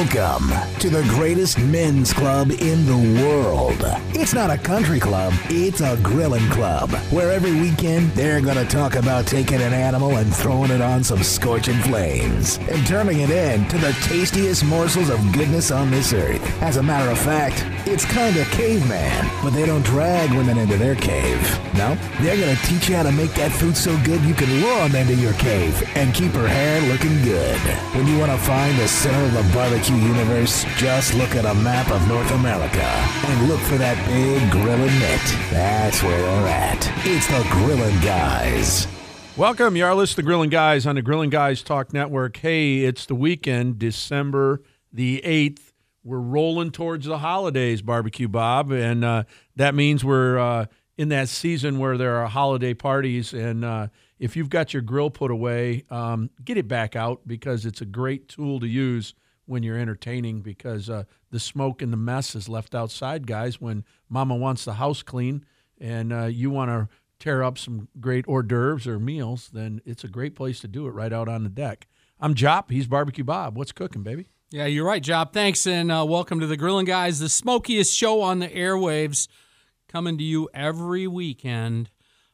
Welcome to the greatest men's club in the world. It's not a country club, it's a grilling club, where every weekend they're going to talk about taking an animal and throwing it on some scorching flames and turning it into the tastiest morsels of goodness on this earth. As a matter of fact, it's kind of caveman, but they don't drag women into their cave. No, they're going to teach you how to make that food so good you can lure them into your cave and keep her hair looking good. When you want to find the center of the barbecue universe, just look at a map of North America and look for that big grilling mitt. That's where they're at. It's the Grillin' Guys. Welcome. You are listening to Grillin' Guys on the Grillin' Guys Talk Network. Hey, it's the weekend, December the 8th. We're rolling towards the holidays, Barbecue Bob, and that means we're in that season where there are holiday parties, and if you've got your grill put away, get it back out because it's a great tool to use when you're entertaining because the smoke and the mess is left outside, guys, when mama wants the house clean and you want to tear up some great hors d'oeuvres or meals, then it's a great place to do it right out on the deck. I'm Jop. He's Barbecue Bob. What's cooking, baby? Yeah, you're right, Jop. Thanks, and welcome to the Grillin' Guys, the smokiest show on the airwaves, coming to you every weekend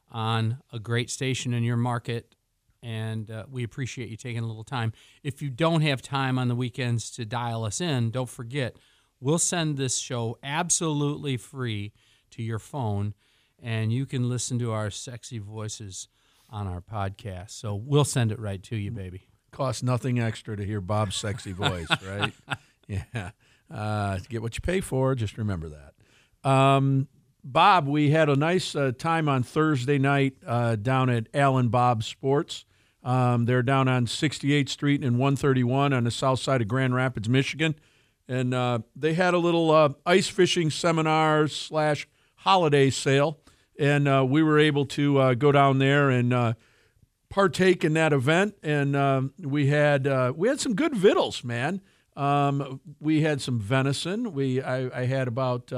on a great station in your market, and we appreciate you taking a little time. If you don't have time on the weekends to dial us in, don't forget, we'll send this show absolutely free to your phone, and you can listen to our sexy voices on our podcast. So we'll send it right to you, baby. Costs nothing extra to hear Bob's sexy voice, right? Yeah. To get what you pay for, just remember that. Bob, we had a nice time on Thursday night down at Allen Bob Sports. They're down on 68th Street and 131 on the south side of Grand Rapids, Michigan. And they had a little ice fishing seminar / holiday sale. And we were able to go down there and partake in that event. And we had some good victuals, man. We had some venison. I had about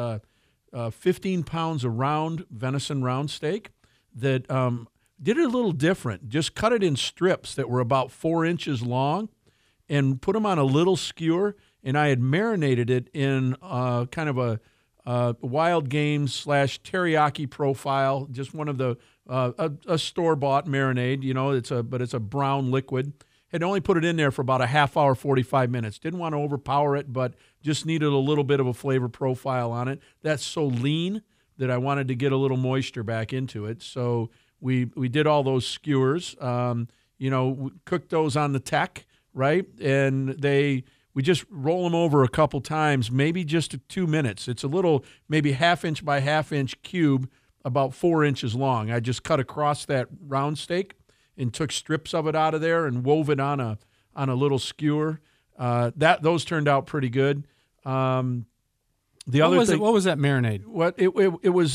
15 pounds of round venison round steak that did it a little different. Just cut it in strips that were about 4 inches long and put them on a little skewer. And I had marinated it in kind of a wild game / teriyaki profile, just one of the a store-bought marinade. You know, it's a brown liquid. Had only put it in there for about a half hour, 45 minutes. Didn't want to overpower it, but just needed a little bit of a flavor profile on it. That's so lean that I wanted to get a little moisture back into it. So we did all those skewers. We cooked those on the tech, right? And we just roll them over a couple times, maybe just 2 minutes. It's a little, maybe half-inch by half-inch cube, about 4 inches long. I just cut across that round steak and took strips of it out of there and wove it on a little skewer. Those turned out pretty good. What was that marinade? It was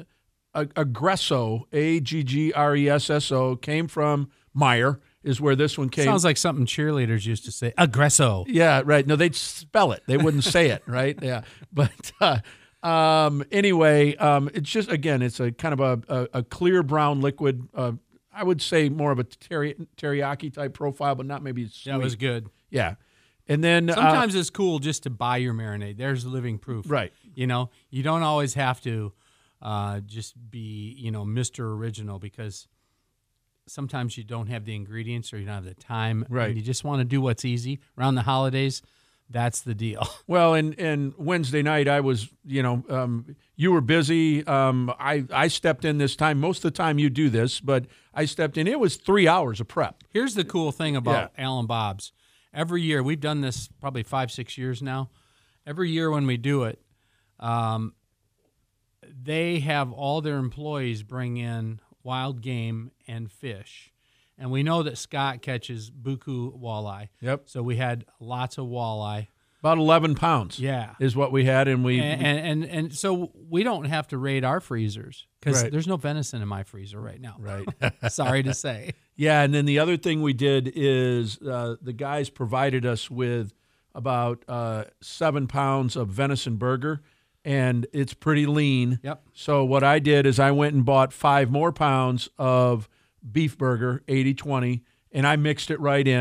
Aggresso, Aggresso, came from Meyer, is where this one came. Sounds like something cheerleaders used to say, Aggresso. Yeah, right. No, they'd spell it. They wouldn't say it, right? Yeah. But anyway, it's just, again, it's a kind of a clear brown liquid. I would say more of a teriyaki type profile, but not maybe sweet. Yeah, it was good. Yeah. And then sometimes it's cool just to buy your marinade. There's living proof. Right. You know, you don't always have to just be, Mr. Original, because sometimes you don't have the ingredients or you don't have the time. Right. And you just want to do what's easy. Around the holidays, that's the deal. Well, and Wednesday night I was, you were busy. I stepped in this time. Most of the time you do this, but I stepped in. It was 3 hours of prep. Here's the cool thing about Allen Bob's. Every year, we've done this probably 5-6 years now. Every year when we do it, they have all their employees bring in wild game and fish. And we know that Scott catches buku walleye. Yep. So we had lots of walleye. About 11 pounds. Yeah. Is what we had. And so we don't have to raid our freezers because Right. There's no venison in my freezer right now. Right. Sorry to say. Yeah, and then the other thing we did is the guys provided us with about 7 pounds of venison burger, and it's pretty lean. Yep. So what I did is I went and bought 5 more pounds of beef burger, 80-20, and I mixed it right in,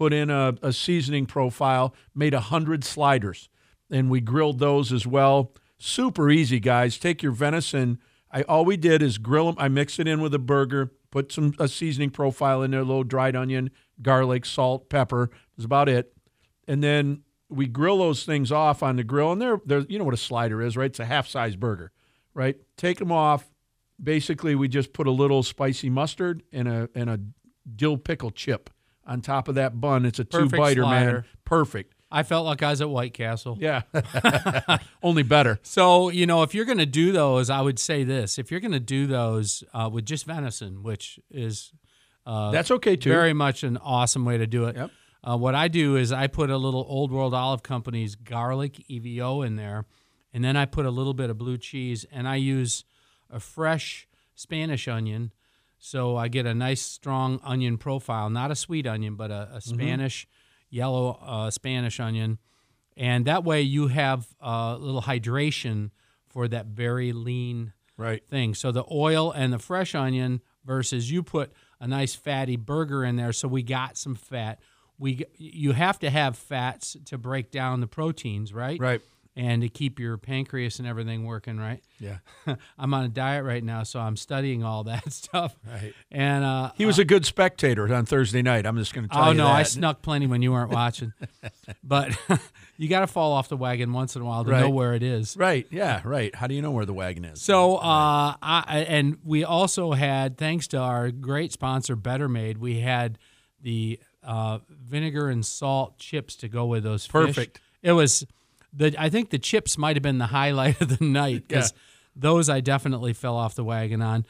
put in a seasoning profile, made 100 sliders, and we grilled those as well. Super easy, guys. Take your venison. All we did is grill them. I mixed it in with a burger, put a seasoning profile in there, a little dried onion, garlic, salt, pepper. That's about it. And then we grill those things off on the grill, and they're you know what a slider is, right? It's a half-size burger, right? Take them off. Basically, we just put a little spicy mustard and a dill pickle chip on top of that bun. It's a two-biter, man. Perfect. I felt like I was at White Castle. Yeah. Only better. So, if you're going to do those, I would say this. If you're going to do those with just venison, which is that's okay too. Very much an awesome way to do it. Yep. What I do is I put a little Old World Olive Company's garlic EVO in there, and then I put a little bit of blue cheese, and I use a fresh Spanish onion, so I get a nice strong onion profile, not a sweet onion, but a Spanish yellow Spanish onion, and that way you have a little hydration for that very lean thing. So the oil and the fresh onion versus you put a nice fatty burger in there, so we got some fat. You have to have fats to break down the proteins, right? Right. And to keep your pancreas and everything working, right? Yeah. I'm on a diet right now, so I'm studying all that stuff. Right. And he was a good spectator on Thursday night. I'm just going to tell you that. Oh, no, I snuck plenty when you weren't watching. But you got to fall off the wagon once in a while to know where it is. Right, yeah, right. How do you know where the wagon is? So, and we also had, thanks to our great sponsor, Better Made, we had the vinegar and salt chips to go with those fish. Perfect. It was... I think the chips might have been the highlight of the night because those I definitely fell off the wagon on.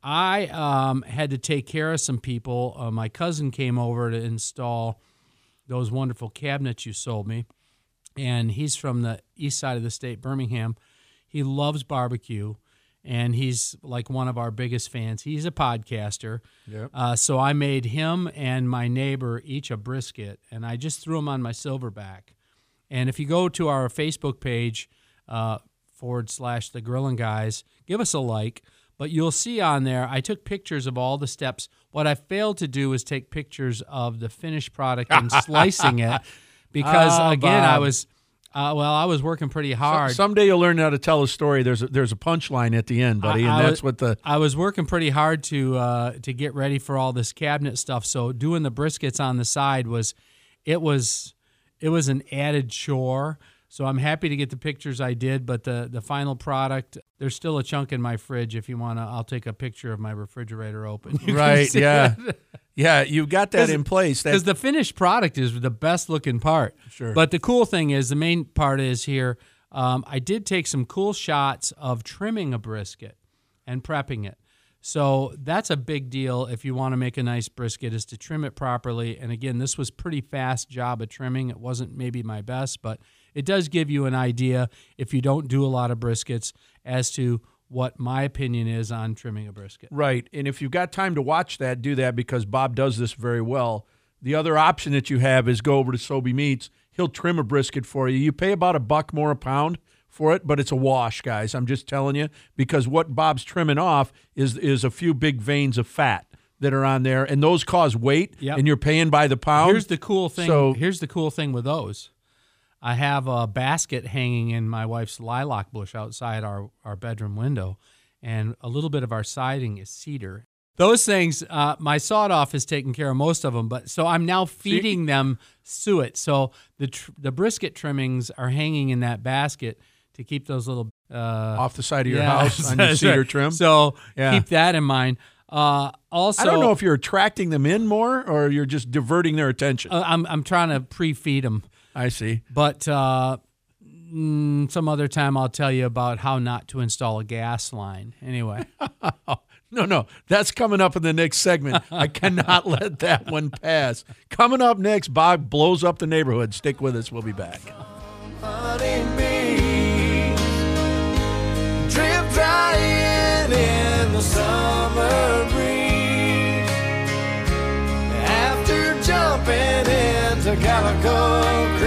I had to take care of some people. My cousin came over to install those wonderful cabinets you sold me, and he's from the east side of the state, Birmingham. He loves barbecue, and he's like one of our biggest fans. He's a podcaster. Yep. So I made him and my neighbor each a brisket, and I just threw them on my Silverback. And if you go to our Facebook page, /The Grillin' Guys, give us a like. But you'll see on there, I took pictures of all the steps. What I failed to do is take pictures of the finished product and slicing it. Because, again, Bob. I was working pretty hard. Someday you'll learn how to tell a story. There's a punchline at the end, buddy, I was working pretty hard to get ready for all this cabinet stuff. So doing the briskets on the side was an added chore, so I'm happy to get the pictures I did, but the final product, there's still a chunk in my fridge. If you want to, I'll take a picture of my refrigerator open. Right, yeah. Yeah, you've got that in place. Because the finished product is the best-looking part. Sure. But the cool thing is, the main part is here, I did take some cool shots of trimming a brisket and prepping it. So that's a big deal if you want to make a nice brisket, is to trim it properly. And again, this was pretty fast job of trimming. It wasn't maybe my best, but it does give you an idea, if you don't do a lot of briskets, as to what my opinion is on trimming a brisket. Right. And if you've got time to watch that, do that, because Bob does this very well. The other option that you have is go over to Sobey Meats. He'll trim a brisket for you. You pay about $1 more a pound for it, but it's a wash, guys. I'm just telling you, because what Bob's trimming off is a few big veins of fat that are on there, and those cause weight, and you're paying by the pound. Here's the cool thing. Here's the cool thing with those. I have a basket hanging in my wife's lilac bush outside our bedroom window, and a little bit of our siding is cedar. Those things, my sawed-off has taken care of most of them, but so I'm now feeding them suet. So the brisket trimmings are hanging in that basket to keep those little off the side of your house on your cedar trim. So keep that in mind. Also, I don't know if you're attracting them in more or you're just diverting their attention. I'm trying to pre-feed them. I see. But some other time I'll tell you about how not to install a gas line. Anyway. No, that's coming up in the next segment. I cannot let that one pass. Coming up next, Bob blows up the neighborhood. Stick with us. We'll be back. Drip drying in the summer breeze, after jumping into Calico Creek.